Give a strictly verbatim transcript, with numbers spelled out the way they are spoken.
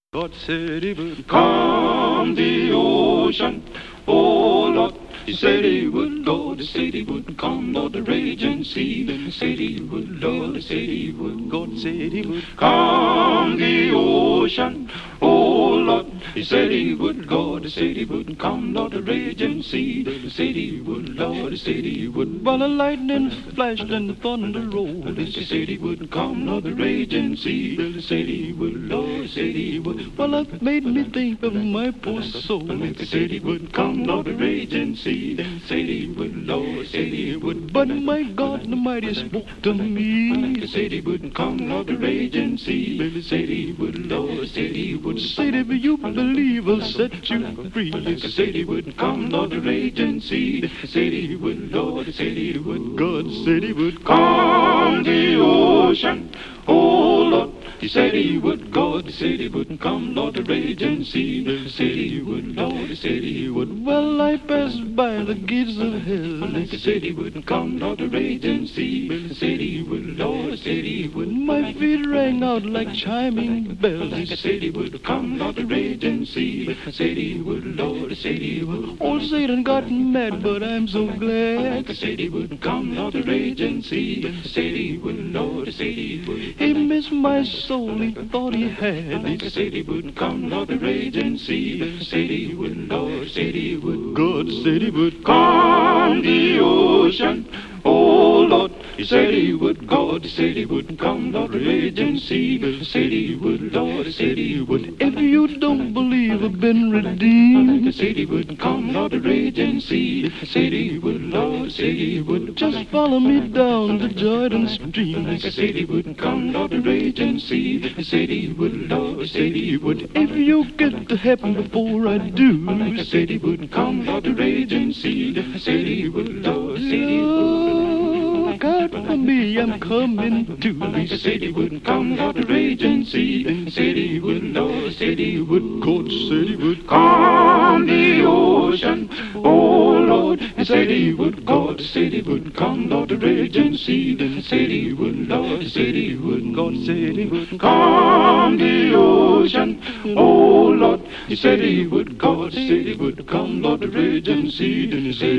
God said he would calm the ocean. Oh Lord, he said he would, Lord, he said he would calm Lord the raging sea. Then he said he would, Lord, he said he would. God said he would calm the ocean. Oh Lord, he said he would, Lord, he said he would calm Lord the raging sea. Then he said he would, Lord, he said he would. While the lightning flashed and the thunder rolled, he said he would calm Lord the raging sea. Then he said he would, Lord, he said he would. Well, that made me think of my poor soul. He said he would calm Lord the raging sea. Then he said he would, Lord, said he would. But my God Almighty spoke to me. He said he would calm Lord the raging sea. Then he said he would, Lord, said he would. Said if you believe, I'll set you free. He said he would calm Lord the raging sea. He said he would, Lord, said he would. God said he would calm the ocean. Oh Lord, he said he would. God said he would calm Lord the raging sea. He said he would, Lord, he said he would. Well, I passed by the gates of hell. He said he would calm Lord the raging sea. He said he would, Lord, said he would. My feet rang out like chiming bells. He said he would calm Lord the raging sea. He said he would, Lord, said he would. Old Satan got mad, but I'm so glad. He said he would calm Lord the raging sea. He said he would, Lord, said he would. He missed my soul, he thought he had. He said he would calm Lord the raging sea. He said he would, Lord, said he would. God said he would calm the ocean. Oh Lord, he said he would. God said he would calm Lord the raging sea. He said he would, Lord, said he would. If you don't believe I've been redeemed, he said he would calm Lord the raging sea. He said he would, Lord, said he would. Just follow me down the Jordan stream. He said he would calm Lord the raging sea. He said he would, Lord, said he would. If you get to heaven before I do, he said he would calm Lord the raging sea. He said he would, Lord, said he would. Look out for me, I'm coming too. He said he would calm Lord the raging sea. He said he would, Lord, said he would. God said he would calm the ocean. Oh Lord, he said he would. God said he would calm Lord the raging sea. Then he said he would, Lord, said he would. God said he would calm the ocean. Oh Lord, he said he would. God said he would calm Lord the raging sea. Then he said